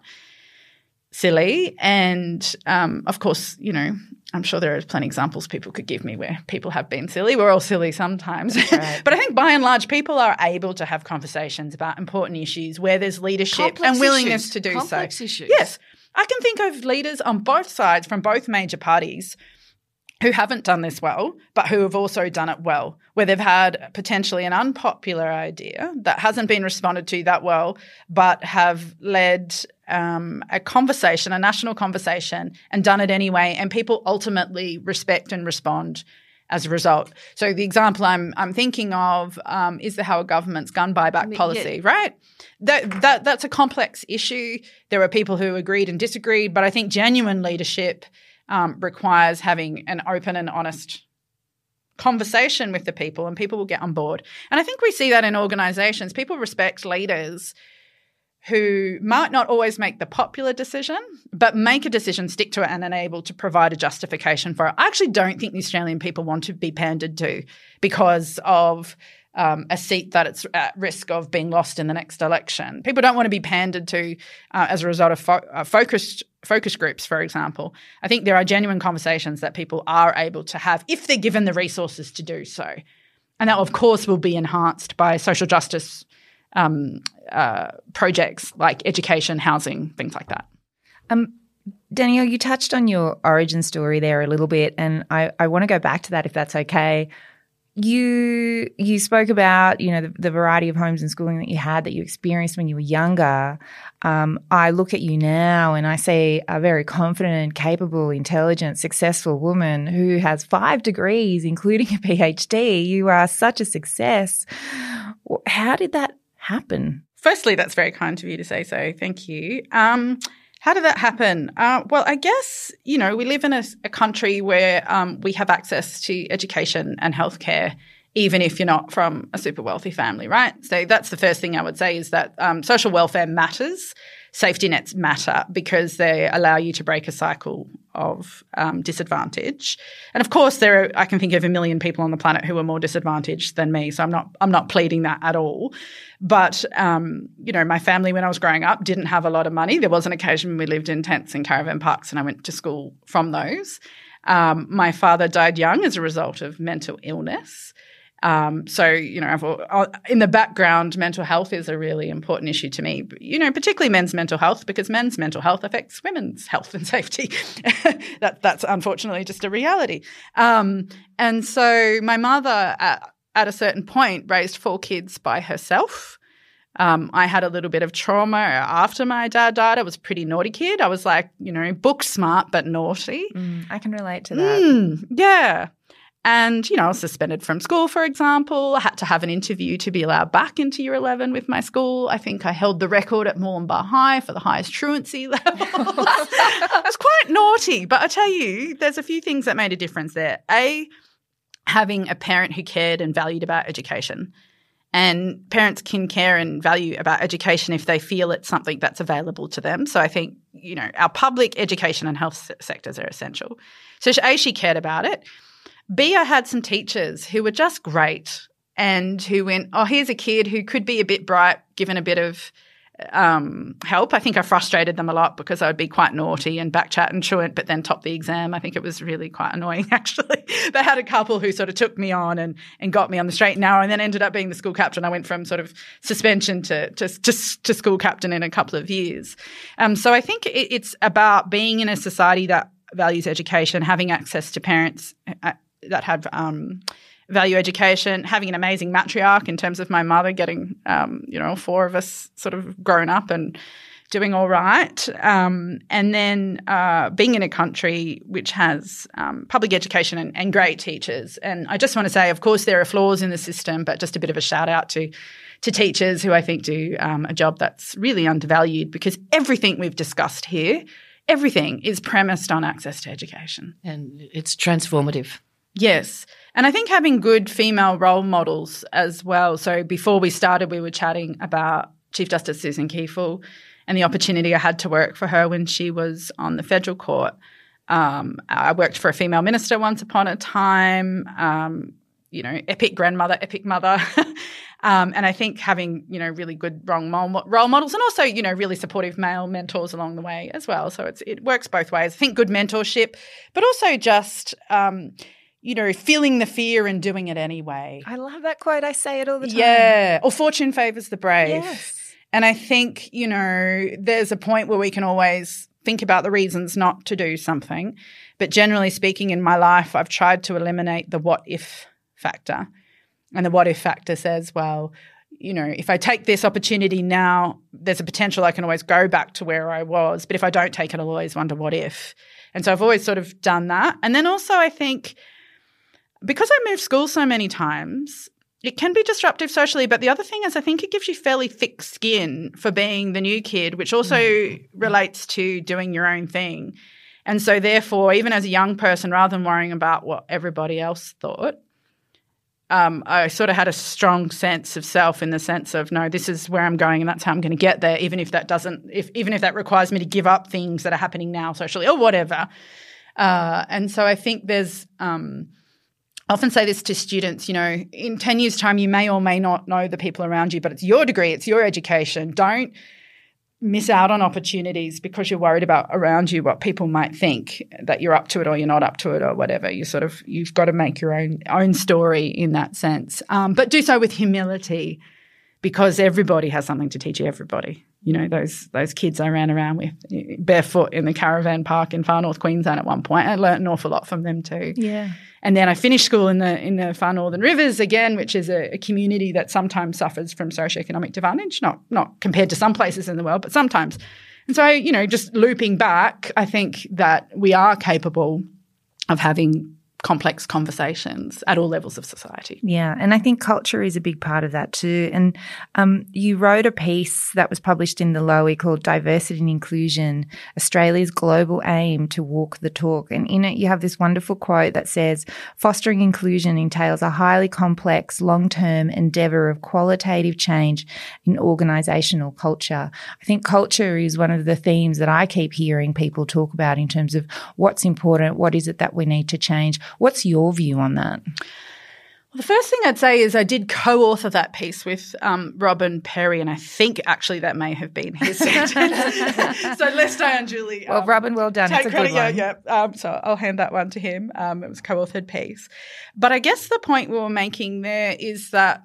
silly. And, um, of course, you know, I'm sure there are plenty of examples people could give me where people have been silly. We're all silly sometimes. Right. But I think by and large people are able to have conversations about important issues where there's leadership Complex and willingness issues. to do Complex so. Complex issues. Yes. I can think of leaders on both sides from both major parties who haven't done this well, but who have also done it well, where they've had potentially an unpopular idea that hasn't been responded to that well, but have led um, a conversation, a national conversation, and done it anyway, and people ultimately respect and respond as a result. So the example I'm I'm thinking of um, is the Howard government's gun buyback I mean, policy, yeah. right? That that that's a complex issue. There are people who agreed and disagreed, but I think genuine leadership Um, requires having an open and honest conversation with the people, and people will get on board. And I think we see that in organisations. People respect leaders who might not always make the popular decision, but make a decision, stick to it, and are able to provide a justification for it. I actually don't think the Australian people want to be pandered to because of Um, a seat that it's at risk of being lost in the next election. People don't want to be pandered to uh, as a result of fo- uh, focused focus groups, for example. I think there are genuine conversations that people are able to have if they're given the resources to do so. And that, of course, will be enhanced by social justice um, uh, projects like education, housing, things like that. Um, Danielle, you touched on your origin story there a little bit, and I, I want to go back to that if that's okay. You you spoke about, you know, the, the variety of homes and schooling that you had, that you experienced when you were younger. Um, I look at you now and I see a very confident, capable, intelligent, successful woman who has five degrees, including a PhD. You are such a success. How did that happen? Firstly, that's very kind of you to say so. Thank you. Um, How did that happen? Uh, well, I guess, you know, we live in a, a country where um, we have access to education and healthcare, even if you're not from a super wealthy family, right? So that's the first thing I would say is that um, social welfare matters. Safety nets matter because they allow you to break a cycle of um, disadvantage. And of course, there are, I can think of a million people on the planet who are more disadvantaged than me. So I'm not I'm not pleading that at all. But um, you know, my family when I was growing up didn't have a lot of money. There was an occasion when we lived in tents and caravan parks, and I went to school from those. Um, my father died young as a result of mental illness. Um, so, you know, I've, in the background, mental health is a really important issue to me, you know, particularly men's mental health, because men's mental health affects women's health and safety. that, that's unfortunately just a reality. Um, and so my mother at, at a certain point raised four kids by herself. Um, I had a little bit of trauma after my dad died. I was a pretty naughty kid. I was like, you know, book smart but naughty. Mm, I can relate to that. Mm, yeah. And, you know, I was suspended from school, for example. I had to have an interview to be allowed back into year eleven with my school. I think I held the record at Moranbah High for the highest truancy level. I was quite naughty, but I tell you, there's a few things that made a difference there. A, having a parent who cared and valued about education. And parents can care and value about education if they feel it's something that's available to them. So I think, you know, our public education and health sectors are essential. So A, she cared about it. B, I had some teachers who were just great and who went, oh, here's a kid who could be a bit bright given a bit of um, help. I think I frustrated them a lot because I would be quite naughty and backchat and truant but then top the exam. I think it was really quite annoying actually. They had a couple who sort of took me on and, and got me on the straight and narrow and then ended up being the school captain. I went from sort of suspension to to, to, to school captain in a couple of years. Um, so I think it, it's about being in a society that values education, having access to parents uh, that have um, value education, having an amazing matriarch in terms of my mother getting, um, you know, four of us sort of grown up and doing all right. Um, and then uh, being in a country which has um, public education and, and great teachers. And I just want to say, of course, there are flaws in the system, but just a bit of a shout out to to teachers who I think do um, a job that's really undervalued because everything we've discussed here, everything is premised on access to education. And it's transformative. Yes. And I think having good female role models as well. So before we started, we were chatting about Chief Justice Susan Kiefel and the opportunity I had to work for her when she was on the federal court. Um, I worked for a female minister once upon a time, um, you know, epic grandmother, epic mother. um, and I think having, you know, really good role models and also, you know, really supportive male mentors along the way as well. So it's it works both ways. I think good mentorship, but also just um, – you know, feeling the fear and doing it anyway. I love that quote. I say it all the time. Yeah. Or fortune favours the brave. Yes. And I think, you know, there's a point where we can always think about the reasons not to do something. But generally speaking, in my life, I've tried to eliminate the what if factor. And the what if factor says, well, you know, if I take this opportunity now, there's a potential I can always go back to where I was. But if I don't take it, I'll always wonder what if. And so I've always sort of done that. And then also I think because I moved schools so many times, it can be disruptive socially. But the other thing is I think it gives you fairly thick skin for being the new kid, which also mm-hmm. relates to doing your own thing. And so therefore, even as a young person, rather than worrying about what everybody else thought, um, I sort of had a strong sense of self in the sense of, no, this is where I'm going and that's how I'm going to get there, even if that doesn't, if even if that requires me to give up things that are happening now socially or whatever. Uh, and so I think there's um, – I often say this to students, you know, in ten years' time you may or may not know the people around you, but it's your degree, it's your education. Don't miss out on opportunities because you're worried about around you what people might think, that you're up to it or you're not up to it or whatever. You sort of, you've got to make your own own story in that sense. Um, but do so with humility because everybody has something to teach everybody. You know, those those kids I ran around with barefoot in the caravan park in far north Queensland at one point. I learnt an awful lot from them too. Yeah. And then I finished school in the in the far northern rivers again, which is a, a community that sometimes suffers from socioeconomic disadvantage, not not compared to some places in the world, but sometimes. And so, you know, just looping back, I think that we are capable of having complex conversations at all levels of society. Yeah, and I think culture is a big part of that too. And um, you wrote a piece that was published in the Lowy called Diversity and Inclusion, Australia's Global Aim to Walk the Talk. And in it you have this wonderful quote that says, fostering inclusion entails a highly complex, long-term endeavour of qualitative change in organisational culture. I think culture is one of the themes that I keep hearing people talk about in terms of what's important, what is it that we need to change. What's your view on that? Well, the first thing I'd say is I did co-author that piece with um, Robin Perry, and I think actually that may have been his sentence. So lest I unduly Well, um, Robin, well done. Take It's a credit, good one. Yeah, yeah. Um, so I'll hand that one to him. Um, it was a co-authored piece. But I guess the point we were making there is that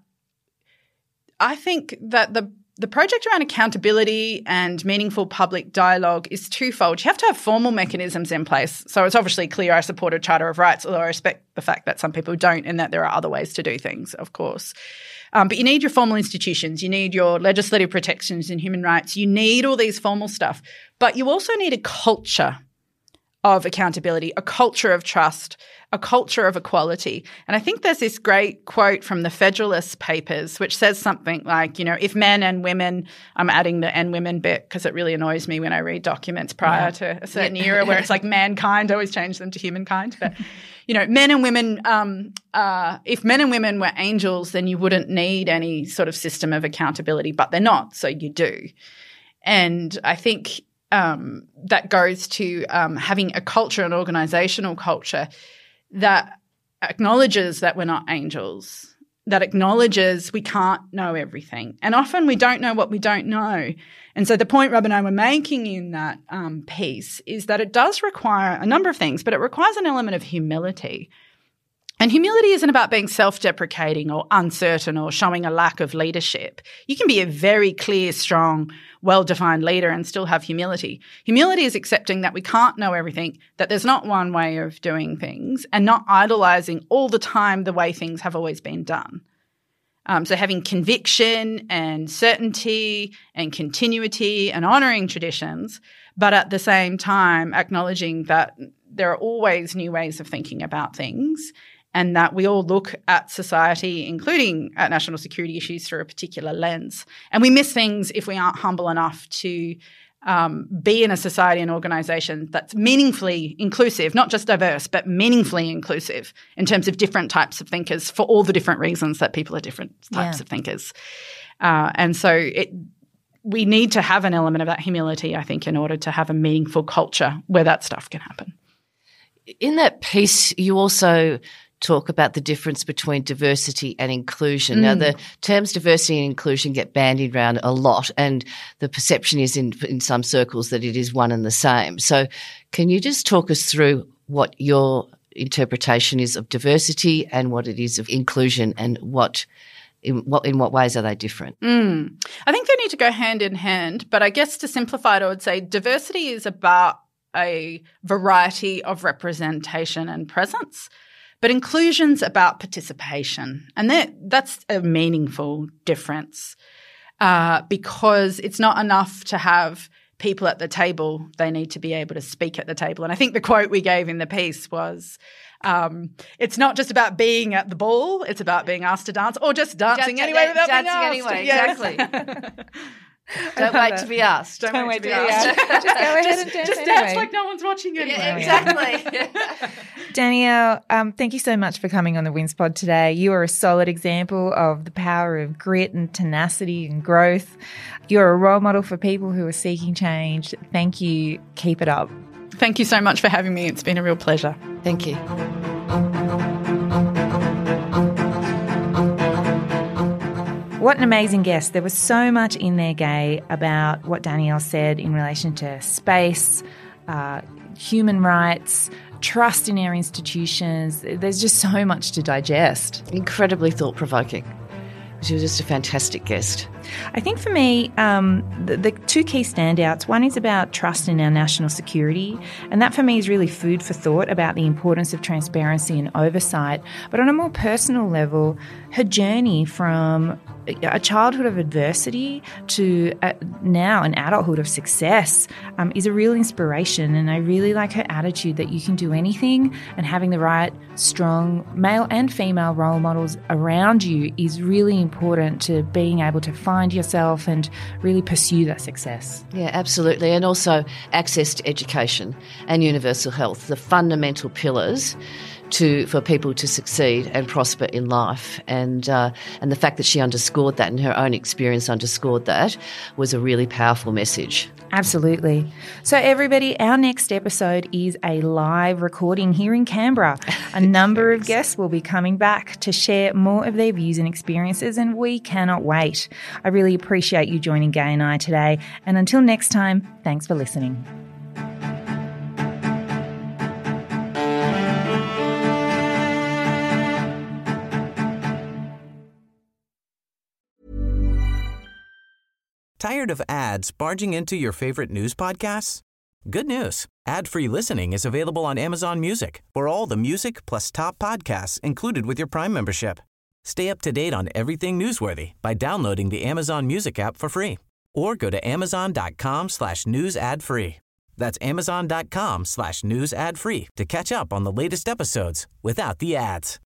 I think that the The project around accountability and meaningful public dialogue is twofold. You have to have formal mechanisms in place. So it's obviously clear I support a Charter of Rights, although I respect the fact that some people don't and that there are other ways to do things, of course. Um, but you need your formal institutions. You need your legislative protections and human rights. You need all these formal stuff. But you also need a culture of accountability, a culture of trust, a culture of equality. And I think there's this great quote from the Federalist Papers which says something like, you know, if men and women, I'm adding the and women bit because it really annoys me when I read documents prior yeah. to a certain yeah. era where it's like mankind, I always change them to humankind. But, you know, men and women, um, uh, if men and women were angels, then you wouldn't need any sort of system of accountability, but they're not, so you do. And I think Um, that goes to um, having a culture, an organisational culture that acknowledges that we're not angels, that acknowledges we can't know everything. And often we don't know what we don't know. And so the point Rob and I were making in that um, piece is that it does require a number of things, but it requires an element of humility. And humility isn't about being self-deprecating or uncertain or showing a lack of leadership. You can be a very clear, strong, well-defined leader and still have humility. Humility is accepting that we can't know everything, that there's not one way of doing things, and not idolizing all the time the way things have always been done. Um, so having conviction and certainty and continuity and honouring traditions, but at the same time acknowledging that there are always new ways of thinking about things, and that we all look at society, including at national security issues, through a particular lens. And we miss things if we aren't humble enough to um, be in a society and organisation that's meaningfully inclusive, not just diverse, but meaningfully inclusive in terms of different types of thinkers for all the different reasons that people are different types yeah. of thinkers. Uh, and so it, we need to have an element of that humility, I think, in order to have a meaningful culture where that stuff can happen. In that piece, you also talk about the difference between diversity and inclusion. Mm. Now, the terms diversity and inclusion get bandied around a lot, and the perception is in, in some circles that it is one and the same. So can you just talk us through what your interpretation is of diversity and what it is of inclusion, and what in what in what ways are they different? Mm. I think they need to go hand in hand, but I guess to simplify it, I would say diversity is about a variety of representation and presence. But inclusion's about participation, and that that's a meaningful difference uh, because it's not enough to have people at the table. They need to be able to speak at the table. And I think the quote we gave in the piece was, um, it's not just about being at the ball, it's about being asked to dance, or just dancing just, anyway without dancing being asked. Anyway, yes. Exactly. Don't wait to be asked. Don't, Don't wait, wait to be to be asked. asked. Just go ahead just, and dance Just anyway. dance like no one's watching anyway. Yeah, exactly. Danielle, um, thank you so much for coming on the WINSPod today. You are a solid example of the power of grit and tenacity and growth. You're a role model for people who are seeking change. Thank you. Keep it up. Thank you so much for having me. It's been a real pleasure. Thank you. What an amazing guest. There was so much in there, Gay, about what Danielle said in relation to space, uh, human rights, trust in our institutions. There's just so much to digest. Incredibly thought-provoking. She was just a fantastic guest. I think for me, um, the, the two key standouts, one is about trust in our national security, and that for me is really food for thought about the importance of transparency and oversight. But on a more personal level, her journey from a childhood of adversity to uh, now an adulthood of success um, is a real inspiration, and I really like her attitude that you can do anything, and having the right strong male and female role models around you is really important to being able to find yourself and really pursue that success. Yeah, absolutely. And also access to education and universal health, the fundamental pillars to for people to succeed and prosper in life. And uh, and the fact that she underscored that and her own experience underscored that was a really powerful message. Absolutely. So everybody, our next episode is a live recording here in Canberra. A number of guests will be coming back to share more of their views and experiences, and we cannot wait. I really appreciate you joining Gay and I today. And until next time, thanks for listening. Tired of ads barging into your favorite news podcasts? Good news. Ad-free listening is available on Amazon Music for all the music plus top podcasts included with your Prime membership. Stay up to date on everything newsworthy by downloading the Amazon Music app for free, or go to amazon.com slash news ad free. That's amazon.com slash news ad free to catch up on the latest episodes without the ads.